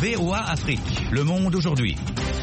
VOA Afrique, le monde aujourd'hui.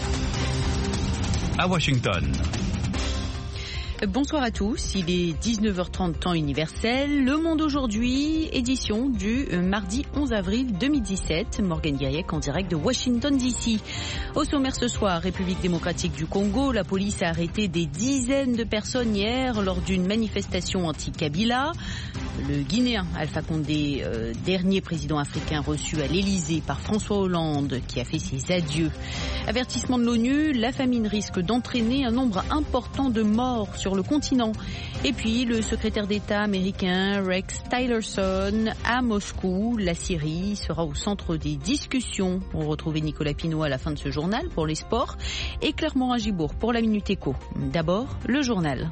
À Washington. Bonsoir à tous, il est 19h30 temps universel. Le Monde aujourd'hui, édition du mardi 11 avril 2017. Morgane Guiriec en direct de Washington DC. Au sommaire ce soir, République démocratique du Congo, la police a arrêté des dizaines de personnes hier lors d'une manifestation anti-Kabila. Le Guinéen Alpha Condé, dernier président africain reçu à l'Elysée par François Hollande, qui a fait ses adieux. Avertissement de l'ONU, la famine risque d'entraîner un nombre important de morts sur le continent. Et puis le secrétaire d'État américain Rex Tillerson à Moscou. La Syrie sera au centre des discussions. On retrouve Nicolas Pinault à la fin de ce journal pour les sports et Claire Morin-Gibourg pour la Minute Éco. D'abord, le journal.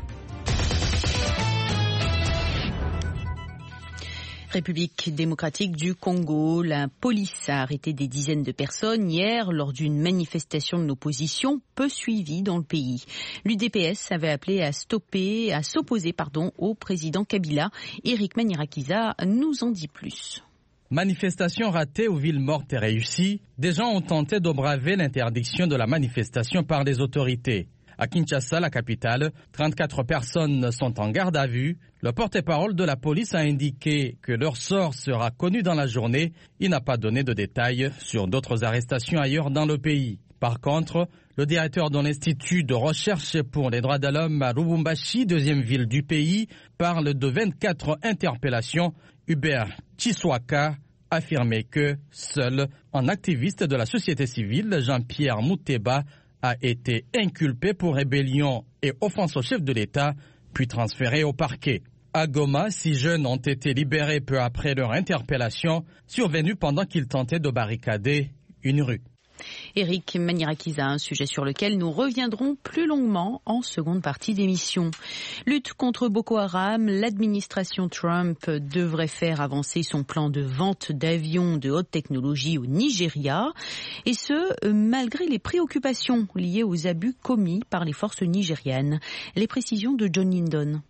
République démocratique du Congo, la police a arrêté des dizaines de personnes hier lors d'une manifestation de l'opposition peu suivie dans le pays. L'UDPS avait appelé à s'opposer au président Kabila. Éric Manirakiza nous en dit plus. Manifestation ratée ou ville morte et réussie, des gens ont tenté de braver l'interdiction de la manifestation par les autorités. À Kinshasa, la capitale, 34 personnes sont en garde à vue. Le porte-parole de la police a indiqué que leur sort sera connu dans la journée. Il n'a pas donné de détails sur d'autres arrestations ailleurs dans le pays. Par contre, le directeur de l'Institut de recherche pour les droits de l'homme à Lubumbashi, deuxième ville du pays, parle de 24 interpellations. Hubert Chiswaka affirmait que seul un activiste de la société civile, Jean-Pierre Mouteba, a été inculpé pour rébellion et offense au chef de l'État, puis transféré au parquet. À Goma, 6 jeunes ont été libérés peu après leur interpellation, survenue pendant qu'ils tentaient de barricader une rue. Éric Manirakiza, un sujet sur lequel nous reviendrons plus longuement en seconde partie d'émission. Lutte contre Boko Haram, l'administration Trump devrait faire avancer son plan de vente d'avions de haute technologie au Nigeria, et ce, malgré les préoccupations liées aux abus commis par les forces nigérianes. Les précisions de John Lindon.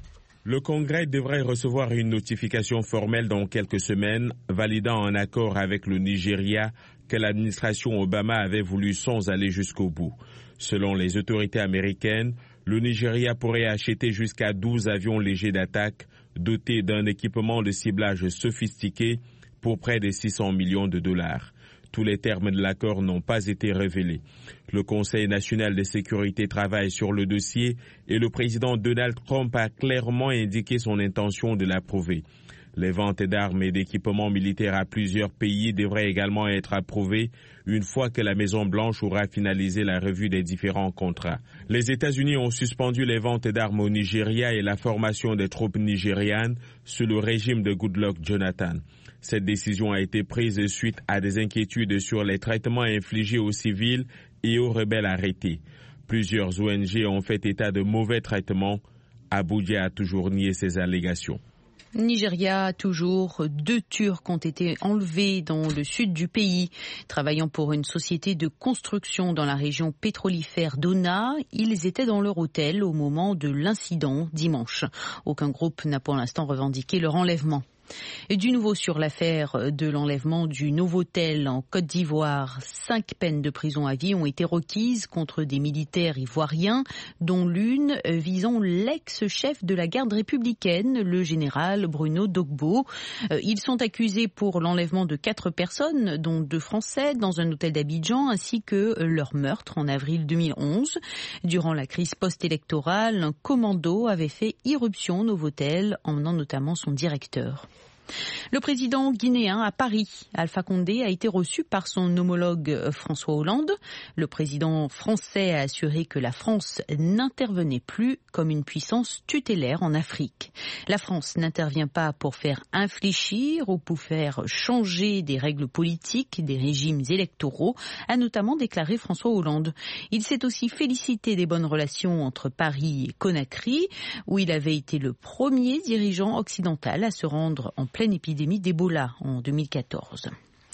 Le Congrès devrait recevoir une notification formelle dans quelques semaines, validant un accord avec le Nigeria que l'administration Obama avait voulu sans aller jusqu'au bout. Selon les autorités américaines, le Nigeria pourrait acheter jusqu'à 12 avions légers d'attaque dotés d'un équipement de ciblage sophistiqué pour près de 600 millions de dollars. Tous les termes de l'accord n'ont pas été révélés. Le Conseil national de sécurité travaille sur le dossier et le président Donald Trump a clairement indiqué son intention de l'approuver. Les ventes d'armes et d'équipements militaires à plusieurs pays devraient également être approuvées une fois que la Maison-Blanche aura finalisé la revue des différents contrats. Les États-Unis ont suspendu les ventes d'armes au Nigeria et la formation des troupes nigérianes sous le régime de Goodluck Jonathan. Cette décision a été prise suite à des inquiétudes sur les traitements infligés aux civils et aux rebelles arrêtés. Plusieurs ONG ont fait état de mauvais traitements. Abuja a toujours nié ces allégations. Nigeria, toujours, 2 Turcs ont été enlevés dans le sud du pays. Travaillant pour une société de construction dans la région pétrolifère d'Ona, ils étaient dans leur hôtel au moment de l'incident dimanche. Aucun groupe n'a pour l'instant revendiqué leur enlèvement. Et du nouveau sur l'affaire de l'enlèvement du Novotel en Côte d'Ivoire, 5 peines de prison à vie ont été requises contre des militaires ivoiriens, dont l'une visant l'ex-chef de la garde républicaine, le général Bruno Dogbo. Ils sont accusés pour l'enlèvement de 4 personnes, dont 2 Français, dans un hôtel d'Abidjan, ainsi que leur meurtre en avril 2011. Durant la crise post-électorale, un commando avait fait irruption au Novotel, emmenant notamment son directeur. Le président guinéen à Paris, Alpha Condé, a été reçu par son homologue François Hollande. Le président français a assuré que la France n'intervenait plus comme une puissance tutélaire en Afrique. La France n'intervient pas pour faire infléchir ou pour faire changer des règles politiques, des régimes électoraux, a notamment déclaré François Hollande. Il s'est aussi félicité des bonnes relations entre Paris et Conakry, où il avait été le premier dirigeant occidental à se rendre en pleine épidémie d'Ebola en 2014.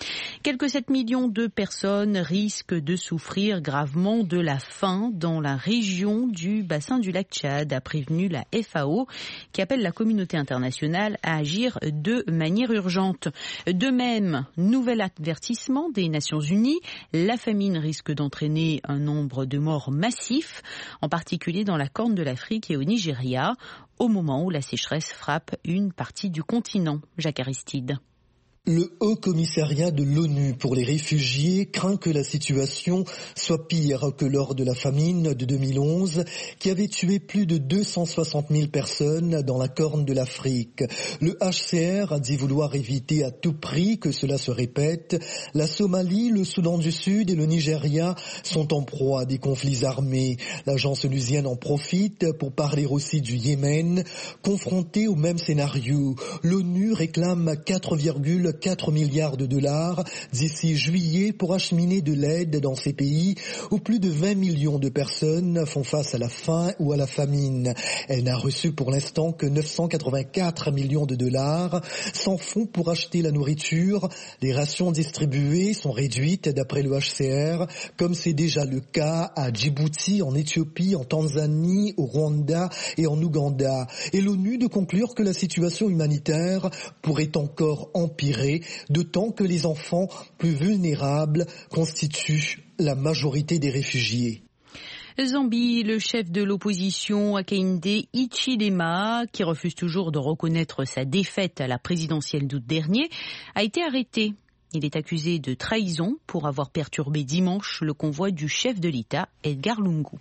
Quelques 7 millions de personnes risquent de souffrir gravement de la faim dans la région du bassin du lac Tchad, a prévenu la FAO, qui appelle la communauté internationale à agir de manière urgente. De même, nouvel avertissement des Nations Unies, la famine risque d'entraîner un nombre de morts massifs, en particulier dans la Corne de l'Afrique et au Nigeria, au moment où la sécheresse frappe une partie du continent. Jacques Aristide. Le Haut Commissariat de l'ONU pour les réfugiés craint que la situation soit pire que lors de la famine de 2011 qui avait tué plus de 260 000 personnes dans la Corne de l'Afrique. Le HCR a dit vouloir éviter à tout prix que cela se répète. La Somalie, le Soudan du Sud et le Nigeria sont en proie à des conflits armés. L'agence onusienne en profite pour parler aussi du Yémen, confronté au même scénario. L'ONU réclame 4,4 milliards de dollars d'ici juillet pour acheminer de l'aide dans ces pays où plus de 20 millions de personnes font face à la faim ou à la famine. Elle n'a reçu pour l'instant que 984 millions de dollars, sans fonds pour acheter la nourriture. Les rations distribuées sont réduites d'après le HCR, comme c'est déjà le cas à Djibouti, en Éthiopie, en Tanzanie, au Rwanda et en Ouganda. Et l'ONU de conclure que la situation humanitaire pourrait encore empirer, d'autant que les enfants plus vulnérables constituent la majorité des réfugiés. Zambie, le chef de l'opposition Hakainde Hichilema, qui refuse toujours de reconnaître sa défaite à la présidentielle d'août dernier, a été arrêté. Il est accusé de trahison pour avoir perturbé dimanche le convoi du chef de l'État, Edgar Lungu.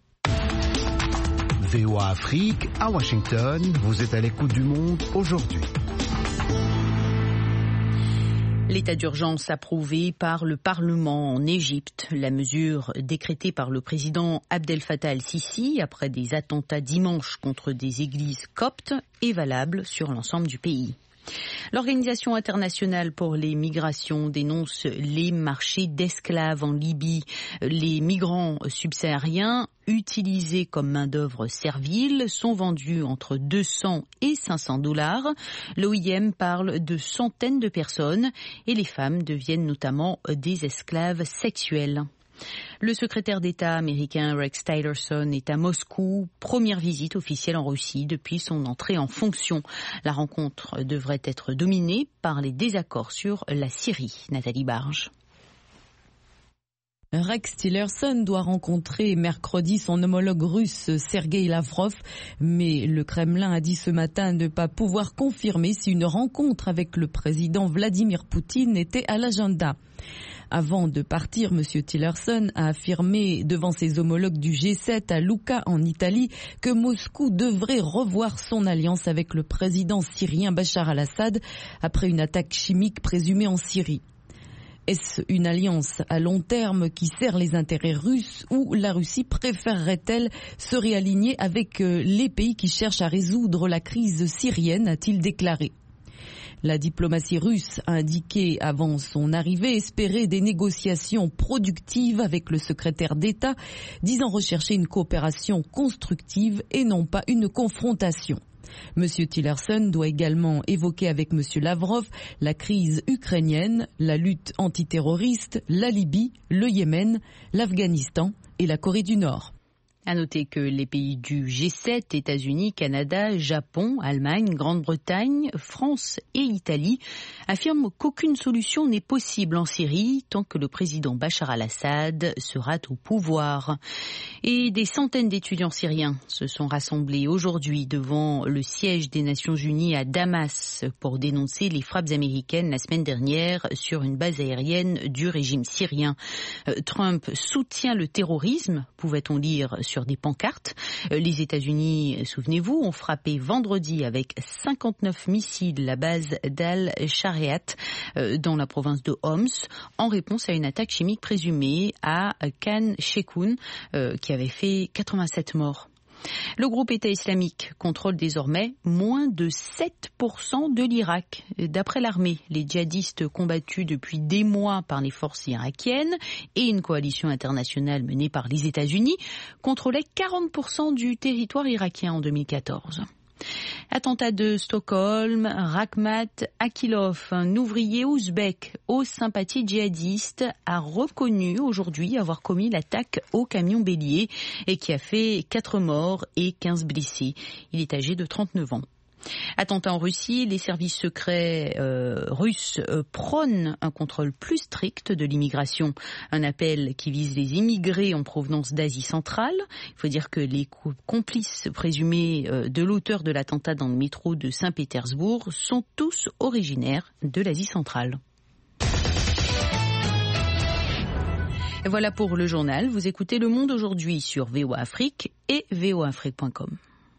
VOA Afrique, à Washington, vous êtes à l'écoute du monde aujourd'hui. L'état d'urgence approuvé par le Parlement en Égypte. La mesure décrétée par le président Abdel Fattah el-Sisi après des attentats dimanche contre des églises coptes est valable sur l'ensemble du pays. L'Organisation internationale pour les migrations dénonce les marchés d'esclaves en Libye. Les migrants subsahariens utilisés comme main-d'œuvre servile sont vendus entre 200 et 500 $. L'OIM parle de centaines de personnes et les femmes deviennent notamment des esclaves sexuels. Le secrétaire d'État américain Rex Tillerson est à Moscou, première visite officielle en Russie depuis son entrée en fonction. La rencontre devrait être dominée par les désaccords sur la Syrie. Nathalie Barge. Rex Tillerson doit rencontrer mercredi son homologue russe Sergueï Lavrov, mais le Kremlin a dit ce matin ne pas pouvoir confirmer si une rencontre avec le président Vladimir Poutine était à l'agenda. Avant de partir, M. Tillerson a affirmé devant ses homologues du G7 à Lucca en Italie que Moscou devrait revoir son alliance avec le président syrien Bachar al-Assad après une attaque chimique présumée en Syrie. Est-ce une alliance à long terme qui sert les intérêts russes ou la Russie préférerait-elle se réaligner avec les pays qui cherchent à résoudre la crise syrienne, a-t-il déclaré. La diplomatie russe a indiqué avant son arrivée espérer des négociations productives avec le secrétaire d'État, disant rechercher une coopération constructive et non pas une confrontation. M. Tillerson doit également évoquer avec M. Lavrov la crise ukrainienne, la lutte antiterroriste, la Libye, le Yémen, l'Afghanistan et la Corée du Nord. À noter que les pays du G7, États-Unis, Canada, Japon, Allemagne, Grande-Bretagne, France et Italie affirment qu'aucune solution n'est possible en Syrie tant que le président Bachar al-Assad sera au pouvoir. Et des centaines d'étudiants syriens se sont rassemblés aujourd'hui devant le siège des Nations Unies à Damas pour dénoncer les frappes américaines la semaine dernière sur une base aérienne du régime syrien. Trump soutient le terrorisme, pouvait-on lire sur des pancartes. Les États-Unis, souvenez-vous, ont frappé vendredi avec 59 missiles la base d'Al-Shariat dans la province de Homs en réponse à une attaque chimique présumée à Khan Sheikhoun qui avait fait 87 morts. Le groupe État islamique contrôle désormais moins de 7% de l'Irak. D'après l'armée, les djihadistes combattus depuis des mois par les forces irakiennes et une coalition internationale menée par les États-Unis contrôlaient 40% du territoire irakien en 2014. Attentat de Stockholm, Rakhmat Akilov, un ouvrier ouzbek aux sympathies djihadistes, a reconnu aujourd'hui avoir commis l'attaque au camion bélier et qui a fait 4 morts et 15 blessés. Il est âgé de 39 ans. Attentat en Russie, les services secrets russes prônent un contrôle plus strict de l'immigration. Un appel qui vise les immigrés en provenance d'Asie centrale. Il faut dire que les complices présumés de l'auteur de l'attentat dans le métro de Saint-Pétersbourg sont tous originaires de l'Asie centrale. Et voilà pour le journal. Vous écoutez Le Monde aujourd'hui sur VOA Afrique et voaafrique.com.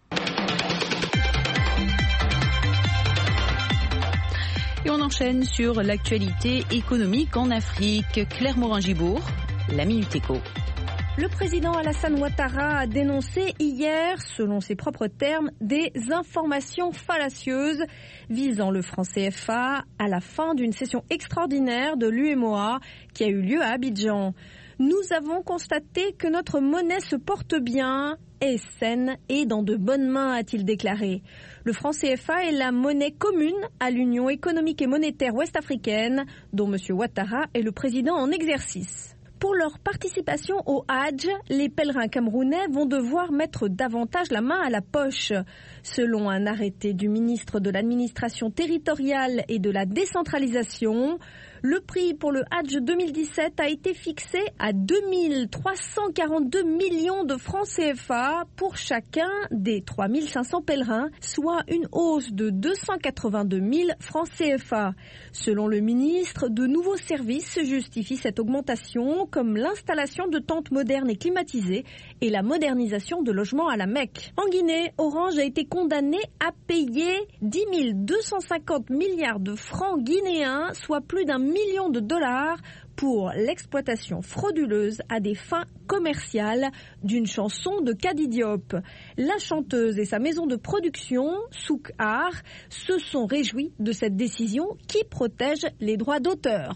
Et on enchaîne sur l'actualité économique en Afrique. Claire Morin-Gibourg, la Minute Éco. Le président Alassane Ouattara a dénoncé hier, selon ses propres termes, des informations fallacieuses visant le franc CFA à la fin d'une session extraordinaire de l'UMOA qui a eu lieu à Abidjan. Nous avons constaté que notre monnaie se porte bien, est saine et dans de bonnes mains, a-t-il déclaré. Le franc CFA est la monnaie commune à l'Union économique et monétaire ouest-africaine, dont M. Ouattara est le président en exercice. Pour leur participation au Hadj, les pèlerins camerounais vont devoir mettre davantage la main à la poche. Selon un arrêté du ministre de l'administration territoriale et de la décentralisation, le prix pour le Hadj 2017 a été fixé à 2342 millions de francs CFA pour chacun des 3500 pèlerins, soit une hausse de 282 000 francs CFA. Selon le ministre, de nouveaux services justifient cette augmentation, comme l'installation de tentes modernes et climatisées et la modernisation de logements à la Mecque. En Guinée, Orange a été condamné à payer 10 250 milliards de francs guinéens, soit plus d'1 million de dollars, pour l'exploitation frauduleuse à des fins commerciales d'une chanson de Kadi Diop. La chanteuse et sa maison de production, Souk Art, se sont réjouis de cette décision qui protège les droits d'auteur.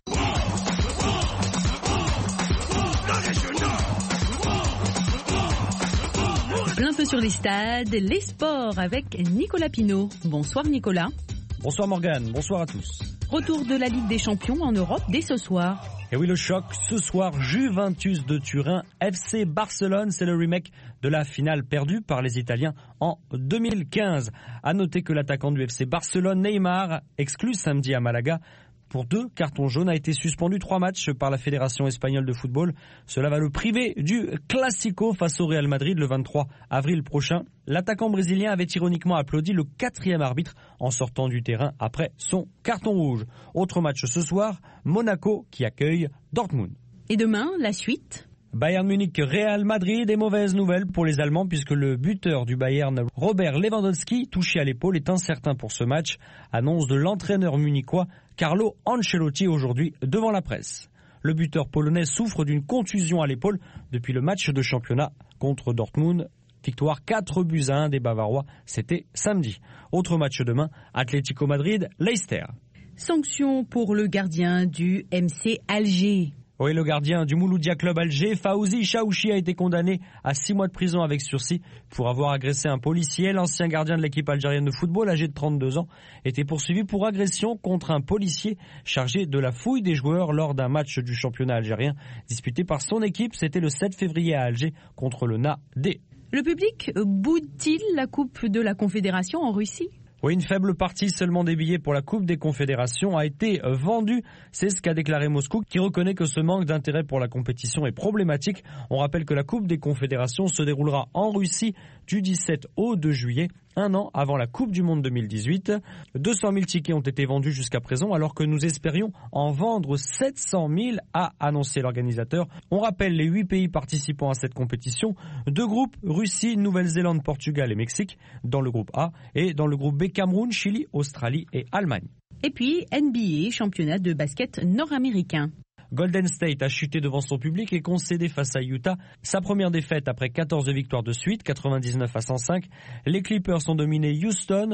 Plein feu sur les stades, les sports avec Nicolas Pinault. Bonsoir Nicolas. Bonsoir Morgane, bonsoir à tous. Retour de la Ligue des Champions en Europe dès ce soir. Et oui, le choc ce soir, Juventus de Turin, FC Barcelone, c'est le remake de la finale perdue par les Italiens en 2015. À noter que l'attaquant du FC Barcelone, Neymar, exclu samedi à Malaga pour 2 cartons jaunes, a été suspendu 3 matchs par la Fédération espagnole de football. Cela va le priver du Classico face au Real Madrid le 23 avril prochain. L'attaquant brésilien avait ironiquement applaudi le 4e arbitre en sortant du terrain après son carton rouge. Autre match ce soir, Monaco qui accueille Dortmund. Et demain, la suite ? Bayern Munich, Real Madrid, des mauvaises nouvelles pour les Allemands puisque le buteur du Bayern, Robert Lewandowski, touché à l'épaule, est incertain pour ce match. Annonce de l'entraîneur munichois Carlo Ancelotti aujourd'hui devant la presse. Le buteur polonais souffre d'une contusion à l'épaule depuis le match de championnat contre Dortmund. Victoire 4-1 des Bavarois, c'était samedi. Autre match demain, Atlético Madrid, Leicester. Sanction pour le gardien du MC Alger. Oui, le gardien du Mouloudia Club Alger, Fawzi Chaouchi, a été condamné à 6 mois de prison avec sursis pour avoir agressé un policier. L'ancien gardien de l'équipe algérienne de football, âgé de 32 ans, était poursuivi pour agression contre un policier chargé de la fouille des joueurs lors d'un match du championnat algérien disputé par son équipe. C'était le 7 février à Alger contre le NAD. Le public boude-t-il la Coupe de la Confédération en Russie ? Oui, une faible partie seulement des billets pour la Coupe des Confédérations a été vendue. C'est ce qu'a déclaré Moscou, qui reconnaît que ce manque d'intérêt pour la compétition est problématique. On rappelle que la Coupe des Confédérations se déroulera en Russie du 17 au 2 juillet, un an avant la Coupe du Monde 2018. 200 000 tickets ont été vendus jusqu'à présent, alors que nous espérions en vendre 700 000, a annoncé l'organisateur. On rappelle les 8 pays participants à cette compétition. 2 groupes, Russie, Nouvelle-Zélande, Portugal et Mexique, dans le groupe A, et dans le groupe B, Cameroun, Chili, Australie et Allemagne. Et puis NBA, championnat de basket nord-américain. Golden State a chuté devant son public et concédé face à Utah sa première défaite après 14 victoires de suite, 99-105. Les Clippers ont dominé Houston,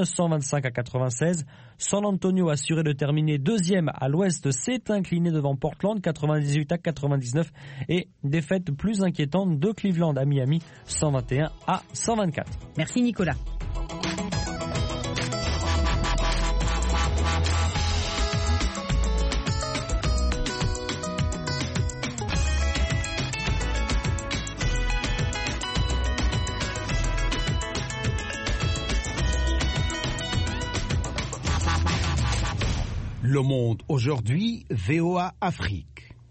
125-96. San Antonio, assuré de terminer deuxième à l'ouest, s'est incliné devant Portland, 98-99. Et défaite plus inquiétante de Cleveland à Miami, 121-124. Merci Nicolas. Le Monde aujourd'hui, VOA Afrique.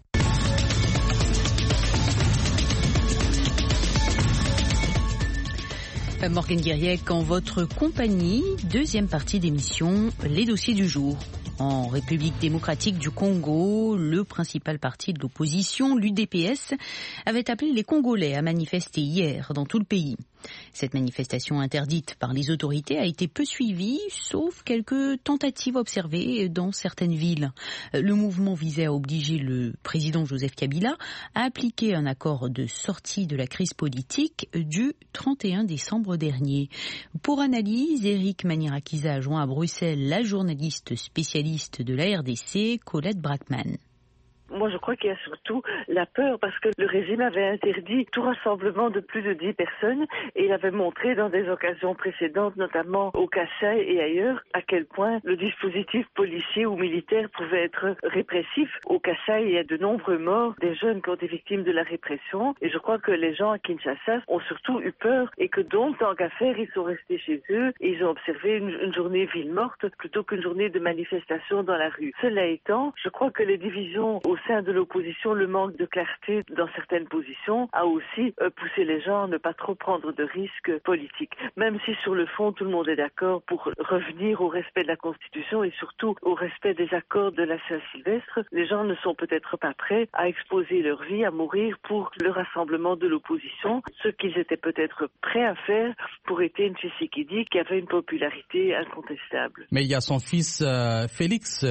Morgane Guiriec en votre compagnie, deuxième partie d'émission, les dossiers du jour. En République démocratique du Congo, le principal parti de l'opposition, l'UDPS, avait appelé les Congolais à manifester hier dans tout le pays. Cette manifestation interdite par les autorités a été peu suivie, sauf quelques tentatives observées dans certaines villes. Le mouvement visait à obliger le président Joseph Kabila à appliquer un accord de sortie de la crise politique du 31 décembre dernier. Pour analyse, Eric Manirakiza a joint à Bruxelles la journaliste spécialiste de la RDC, Colette Brackman. Moi, je crois qu'il y a surtout la peur parce que le régime avait interdit tout rassemblement de plus de 10 personnes et il avait montré dans des occasions précédentes, notamment au Kasaï et ailleurs, à quel point le dispositif policier ou militaire pouvait être répressif. Au Kasaï, il y a de nombreux morts, des jeunes qui ont été victimes de la répression et je crois que les gens à Kinshasa ont surtout eu peur et que donc, tant qu'à faire, ils sont restés chez eux et ils ont observé une journée ville morte plutôt qu'une journée de manifestation dans la rue. Cela étant, je crois que les divisions au sein de l'opposition, le manque de clarté dans certaines positions a aussi poussé les gens à ne pas trop prendre de risques politiques. Même si sur le fond tout le monde est d'accord pour revenir au respect de la Constitution et surtout au respect des accords de la Saint-Sylvestre, les gens ne sont peut-être pas prêts à exposer leur vie, à mourir pour le rassemblement de l'opposition. Ce qu'ils étaient peut-être prêts à faire pour Étienne Tshisekedi qui avait une popularité incontestable. Mais il y a son fils Félix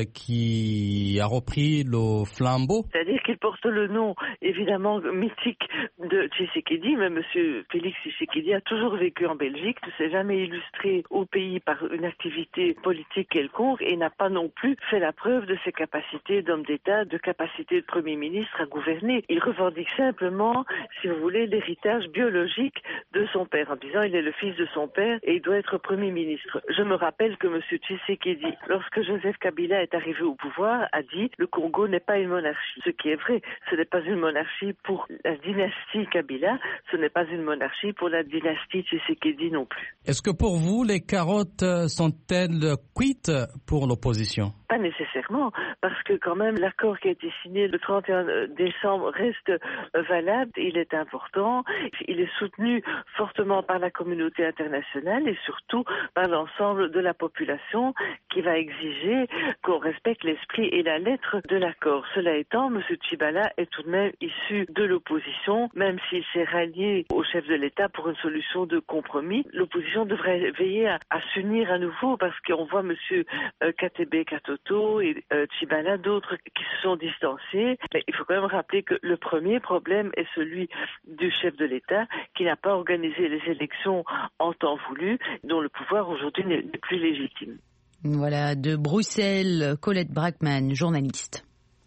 qui a repris le flambeau. C'est-à-dire qu'il porte le nom, évidemment, mythique de Tshisekedi, mais M. Félix Tshisekedi a toujours vécu en Belgique, ne s'est jamais illustré au pays par une activité politique quelconque et n'a pas non plus fait la preuve de ses capacités d'homme d'État, de capacité de Premier ministre à gouverner. Il revendique simplement, si vous voulez, l'héritage biologique de son père, en disant il est le fils de son père et il doit être Premier ministre. Je me rappelle que M. Tshisekedi, lorsque Joseph Kabila est arrivé au pouvoir, a dit le Congo n'est pas une monarchie. Ce qui est vrai, ce n'est pas une monarchie pour la dynastie Kabila, ce n'est pas une monarchie pour la dynastie Tshisekedi non plus. Est-ce que pour vous, les carottes sont-elles cuites pour l'opposition ? Pas nécessairement, parce que quand même l'accord qui a été signé le 31 décembre reste valable, il est important, il est soutenu fortement par la communauté internationale et surtout par l'ensemble de la population qui va exiger qu'on respecte l'esprit et la lettre de l'accord. Cela étant, M. Tshibala est tout de même issu de l'opposition, même s'il s'est rallié au chef de l'État pour une solution de compromis. L'opposition devrait veiller à s'unir à nouveau parce qu'on voit M. Katebe Katoto et Tshibala, d'autres qui se sont distanciés. Mais il faut quand même rappeler que le premier problème est celui du chef de l'État qui n'a pas organisé les élections en temps voulu, dont le pouvoir aujourd'hui n'est plus légitime. Voilà, de Bruxelles, Colette Brackman, journaliste.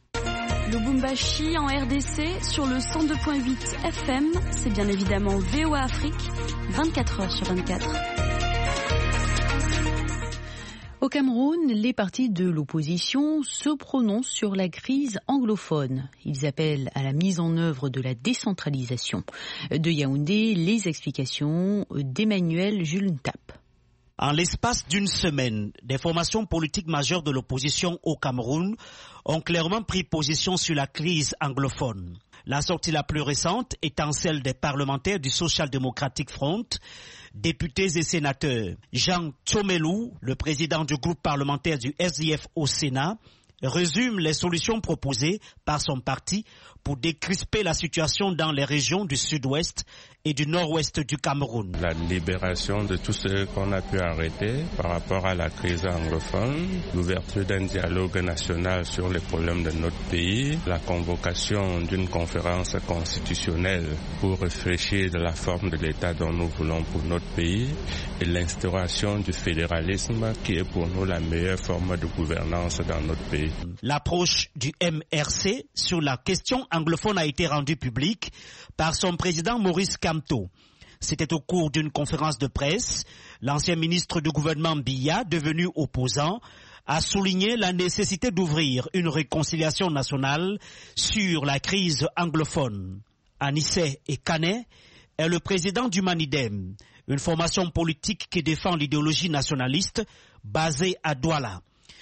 Lubumbashi en RDC sur le 102.8 FM, c'est bien évidemment VOA Afrique, 24 heures sur 24. Au Cameroun, les partis de l'opposition se prononcent sur la crise anglophone. Ils appellent à la mise en œuvre de la décentralisation. De Yaoundé, les explications d'Emmanuel Jules-Ntap. En l'espace d'une semaine, des formations politiques majeures de l'opposition au Cameroun ont clairement pris position sur la crise anglophone. La sortie la plus récente étant celle des parlementaires du Social Democratic Front, députés et sénateurs. Jean Tchomelou, le président du groupe parlementaire du SDF au Sénat, résume les solutions proposées par son parti pour décrisper la situation dans les régions du sud-ouest et du nord-ouest du Cameroun. La libération de tous ceux qu'on a pu arrêter par rapport à la crise anglophone, l'ouverture d'un dialogue national sur les problèmes de notre pays, la convocation d'une conférence constitutionnelle pour réfléchir de la forme de l'État dont nous voulons pour notre pays et l'instauration du fédéralisme qui est pour nous la meilleure forme de gouvernance dans notre pays. L'approche du MRC sur la question anglophone a été rendue publique par son président Maurice Kamto. C'était au cours d'une conférence de presse. L'ancien ministre du gouvernement Biya, devenu opposant, a souligné la nécessité d'ouvrir une réconciliation nationale sur la crise anglophone. Anissé Ekane est le président du Manidem, une formation politique qui défend l'idéologie nationaliste basée à Douala.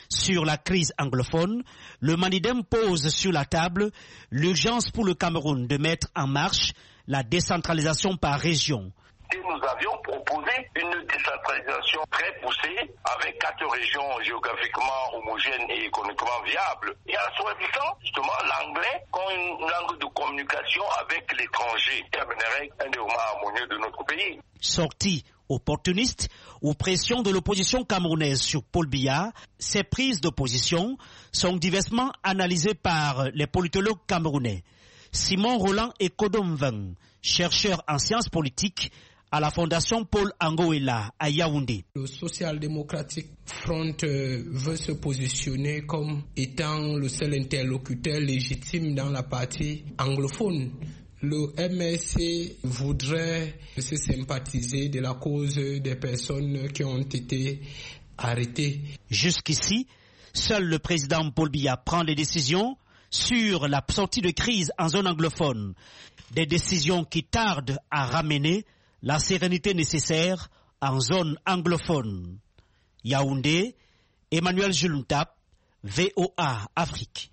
Sur la crise anglophone, le Manidem pose sur la table l'urgence pour le Cameroun de mettre en marche la décentralisation par région. Et nous avions proposé une décentralisation très poussée avec 4 régions géographiquement homogènes et économiquement viables. Et en choisissant justement l'anglais comme une langue de communication avec l'étranger qui amènerait un développement harmonieux de notre pays. Sortie opportuniste ou pression de l'opposition camerounaise sur Paul Biya, ces prises d'opposition sont diversement analysées par les politologues camerounais. Simon Roland Ekodom-Veng, chercheur en sciences politiques à la Fondation Paul Angoela à Yaoundé. Le Social Democratic Front veut se positionner comme étant le seul interlocuteur légitime dans la partie anglophone. Le MSC voudrait se sympathiser de la cause des personnes qui ont été arrêtées. Jusqu'ici, seul le président Paul Biya prend des décisions sur la sortie de crise en zone anglophone. Des décisions qui tardent à ramener la sérénité nécessaire en zone anglophone. Yaoundé, Emmanuel Juluntap, VOA Afrique.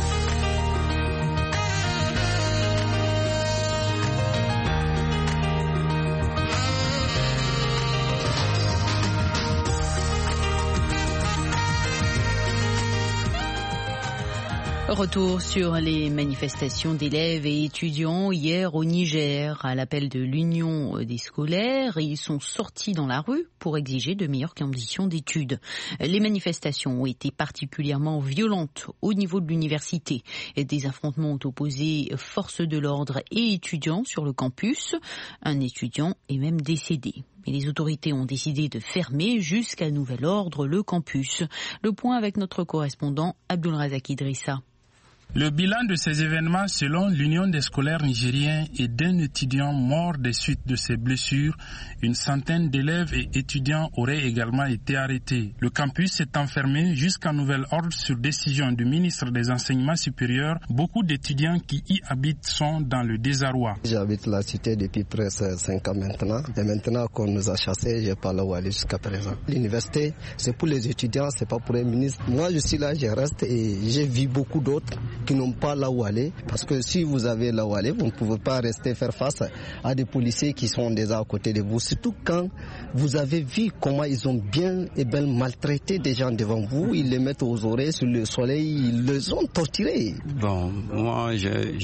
Retour sur les manifestations d'élèves et étudiants hier au Niger. À l'appel de l'Union des scolaires, ils sont sortis dans la rue pour exiger de meilleures conditions d'études. Les manifestations ont été particulièrement violentes au niveau de l'université. Des affrontements ont opposé forces de l'ordre et étudiants sur le campus. Un étudiant est même décédé. Et les autorités ont décidé de fermer jusqu'à nouvel ordre le campus. Le point avec notre correspondant Abdulrazak Idrissa. Le bilan de ces événements, selon l'Union des scolaires nigériens, est d'un étudiant mort des suites de ses blessures. Une centaine d'élèves et étudiants auraient également été arrêtés. Le campus s'est enfermé jusqu'à nouvel ordre sur décision du ministre des Enseignements supérieurs. Beaucoup d'étudiants qui y habitent sont dans le désarroi. J'habite la cité depuis presque 5 ans maintenant. Et maintenant qu'on nous a chassés, je n'ai pas là où aller jusqu'à présent. L'université, c'est pour les étudiants, c'est pas pour les ministres. Moi, je suis là, je reste et j'ai vu beaucoup d'autres qui n'ont pas là où aller. Parce que si vous avez là où aller, vous ne pouvez pas rester faire face à des policiers qui sont déjà à côté de vous. Surtout quand vous avez vu comment ils ont bien et bien maltraité des gens devant vous. Ils les mettent aux oreilles sur le soleil, ils les ont torturés. Bon, moi,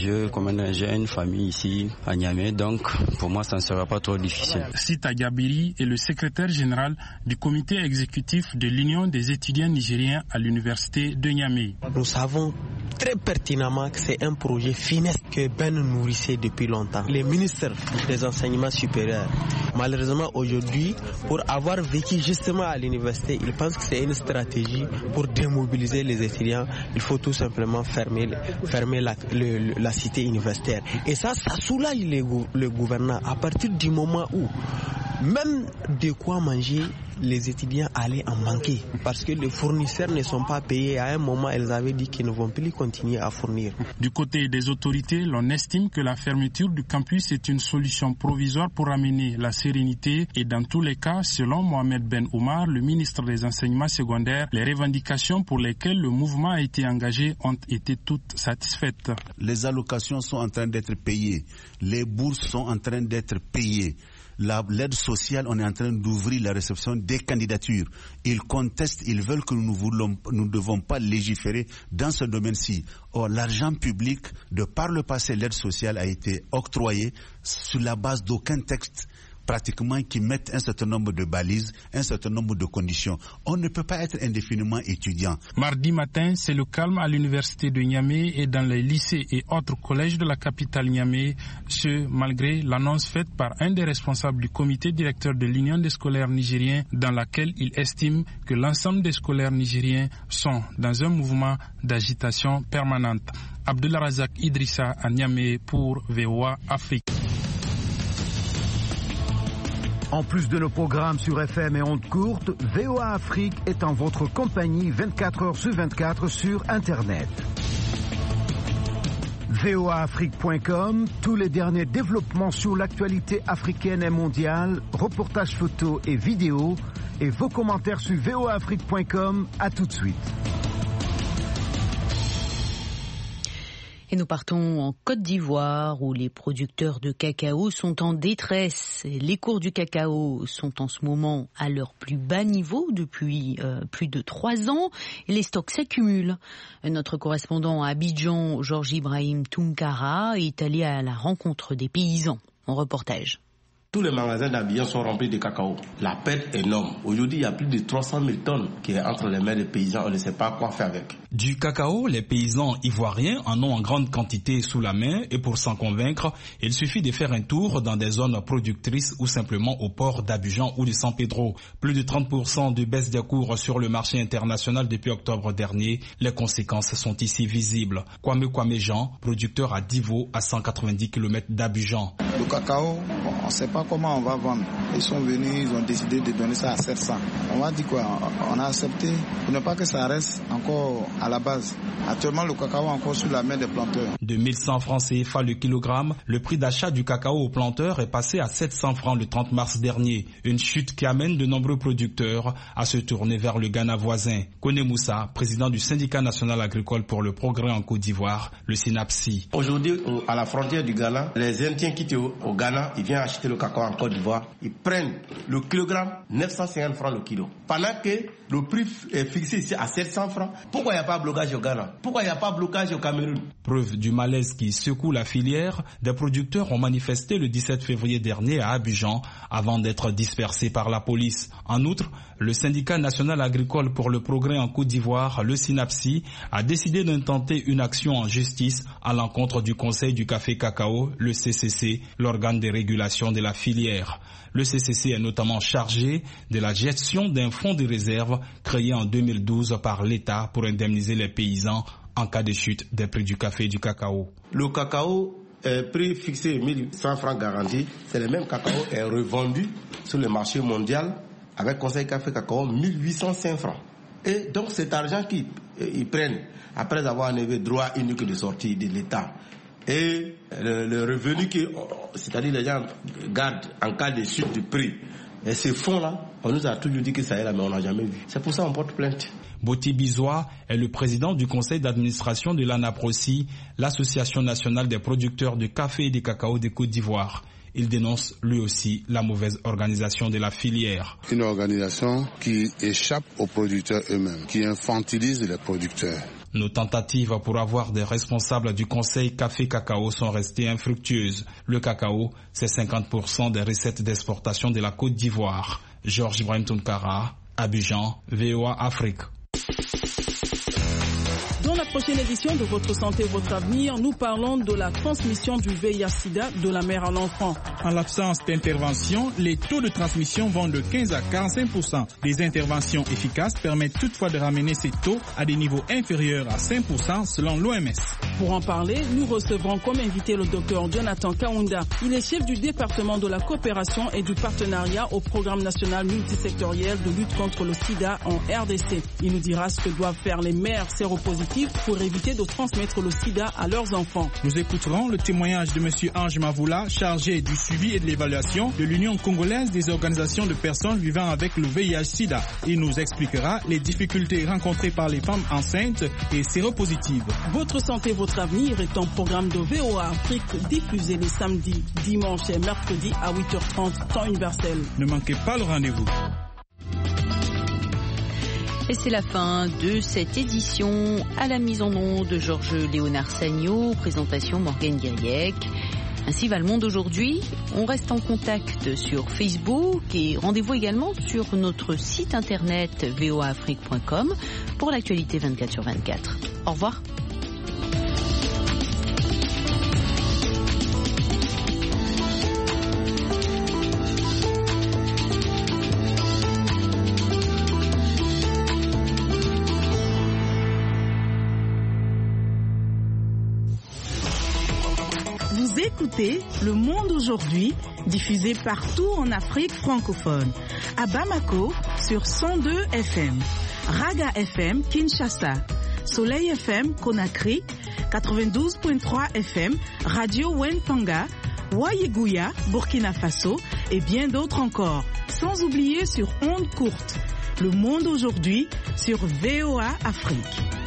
j'ai une famille ici à Niamey, donc pour moi, ça ne sera pas trop difficile. Sita Gabiri est le secrétaire général du comité exécutif de l'Union des étudiants nigériens à l'université de Niamey. Nous savons très pertinemment que c'est un projet funeste que Ben nourrissait depuis longtemps. Les ministres des enseignements supérieurs, malheureusement aujourd'hui, pour avoir vécu justement à l'université, ils pensent que c'est une stratégie pour démobiliser les étudiants. Il faut tout simplement fermer la cité universitaire. Et ça soulage le gouvernement à partir du moment où même de quoi manger, les étudiants allaient en manquer parce que les fournisseurs ne sont pas payés. À un moment, ils avaient dit qu'ils ne vont plus continuer à fournir. Du côté des autorités, l'on estime que la fermeture du campus est une solution provisoire pour amener la sérénité et dans tous les cas, selon Mohamed Ben Oumar, le ministre des Enseignements secondaires, les revendications pour lesquelles le mouvement a été engagé ont été toutes satisfaites. Les allocations sont en train d'être payées, les bourses sont en train d'être payées. L'aide sociale, on est en train d'ouvrir la réception des candidatures. Ils contestent, ils veulent que nous ne devons pas légiférer dans ce domaine-ci. Or, l'argent public, de par le passé, l'aide sociale a été octroyée sur la base d'aucun texte pratiquement qui mettent un certain nombre de balises, un certain nombre de conditions. On ne peut pas être indéfiniment étudiant. Mardi matin, c'est le calme à l'université de Niamey et dans les lycées et autres collèges de la capitale Niamey, ce malgré l'annonce faite par un des responsables du comité directeur de l'Union des scolaires nigériens dans laquelle il estime que l'ensemble des scolaires nigériens sont dans un mouvement d'agitation permanente. Abdulrazak Idrissa à Niamey pour VOA Afrique. En plus de nos programmes sur FM et ondes courtes, VOA Afrique est en votre compagnie 24 heures sur 24 sur Internet. voaafrique.com, tous les derniers développements sur l'actualité africaine et mondiale, reportages photos et vidéos, et vos commentaires sur voaafrique.com. À tout de suite. Et nous partons en Côte d'Ivoire où les producteurs de cacao sont en détresse. Les cours du cacao sont en ce moment à leur plus bas niveau depuis plus de 3 ans et les stocks s'accumulent. Notre correspondant à Abidjan, Georges Ibrahim Tunkara, est allé à la rencontre des paysans. En reportage. Tous les magasins d'Abidjan sont remplis de cacao. La perte est énorme. Aujourd'hui, il y a plus de 300 000 tonnes qui est entre les mains des paysans. On ne sait pas quoi faire avec. Du cacao, les paysans ivoiriens en ont en grande quantité sous la main et pour s'en convaincre, il suffit de faire un tour dans des zones productrices ou simplement au port d'Abidjan ou de San Pedro. Plus de 30% de baisse des cours sur le marché international depuis octobre dernier. Les conséquences sont ici visibles. Kwame Jean, producteur à Divo, à 190 km d'Abidjan. Le cacao, on ne sait pas comment on va vendre. Ils sont venus, ils ont décidé de donner ça à 700. On va dire quoi? On a accepté pour ne pas que ça reste encore à la base. Actuellement, le cacao est encore sur la main des planteurs. De 1100 francs CFA le kilogramme, le prix d'achat du cacao aux planteurs est passé à 700 francs le 30 mars dernier. Une chute qui amène de nombreux producteurs à se tourner vers le Ghana voisin. Kone Moussa, président du syndicat national agricole pour le progrès en Côte d'Ivoire, le SYNAPSI. Aujourd'hui, à la frontière du Ghana, les Indiens qui étaient au Ghana, ils viennent acheter le cacao en Côte d'Ivoire. Ils prennent le kilogramme 950 francs le kilo. Pendant que le prix est fixé ici à 700 francs, pourquoi il n'y a pas de blocage au Ghana? Pourquoi il n'y a pas de blocage au Cameroun? Preuve du malaise qui secoue la filière, des producteurs ont manifesté le 17 février dernier à Abidjan avant d'être dispersés par la police. En outre, le syndicat national agricole pour le progrès en Côte d'Ivoire, le SYNAPSI, a décidé d'intenter une action en justice à l'encontre du Conseil du café cacao, le CCC, l'organe de régulation de la filière. Le CCC est notamment chargé de la gestion d'un fonds de réserve créé en 2012 par l'État pour indemniser les paysans en cas de chute des prix du café et du cacao. Le cacao est prix fixé 1100 francs garantis. C'est le même cacao est revendu sur le marché mondial avec Conseil Café Cacao 1805 francs. Et donc cet argent qu'ils prennent après avoir enlevé droit unique de sortie de l'État et le revenu c'est-à-dire les gens gardent en cas de chute du prix. Et ces fonds-là, on nous a toujours dit que ça est là, mais on n'a jamais vu. C'est pour ça qu'on porte plainte. Boti Bizoua est le président du conseil d'administration de l'ANAPROCI, l'association nationale des producteurs de café et de cacao de Côte d'Ivoire. Il dénonce lui aussi la mauvaise organisation de la filière. Une organisation qui échappe aux producteurs eux-mêmes, qui infantilise les producteurs. Nos tentatives pour avoir des responsables du conseil café-cacao sont restées infructueuses. Le cacao, c'est 50% des recettes d'exportation de la Côte d'Ivoire. Georges Ibrahim Tunkara, Abidjan, VOA Afrique. Dans la prochaine édition de Votre Santé, Votre Avenir, nous parlons de la transmission du VIH-Sida de la mère à l'enfant. En l'absence d'intervention, les taux de transmission vont de 15 à 45%. Les interventions efficaces permettent toutefois de ramener ces taux à des niveaux inférieurs à 5% selon l'OMS. Pour en parler, nous recevrons comme invité le Dr Jonathan Kaunda. Il est chef du département de la coopération et du partenariat au programme national multisectoriel de lutte contre le sida en RDC. Il nous dira ce que doivent faire les mères séropositives pour éviter de transmettre le sida à leurs enfants. Nous écouterons le témoignage de M. Ange Mavoula, chargé du suivi et de l'évaluation de l'Union congolaise des organisations de personnes vivant avec le VIH-Sida. Il nous expliquera les difficultés rencontrées par les femmes enceintes et séropositives. Votre santé, votre avenir est un programme de VOA Afrique diffusé les samedis, dimanches et mercredis à 8h30 temps universel. Ne manquez pas le rendez-vous. Et c'est la fin de cette édition. À la mise en onde de Georges Léonard Sagno, présentation Morgane Guiriec. Ainsi va le monde aujourd'hui. On reste en contact sur Facebook et rendez-vous également sur notre site internet voaafrique.com pour l'actualité 24/24. Au revoir. Écoutez Le Monde aujourd'hui, diffusé partout en Afrique francophone. À Bamako, sur 102 FM. Raga FM, Kinshasa. Soleil FM, Conakry. 92.3 FM, Radio Wentanga. Ouaïgouya, Burkina Faso et bien d'autres encore. Sans oublier sur ondes courtes. Le monde aujourd'hui sur VOA Afrique.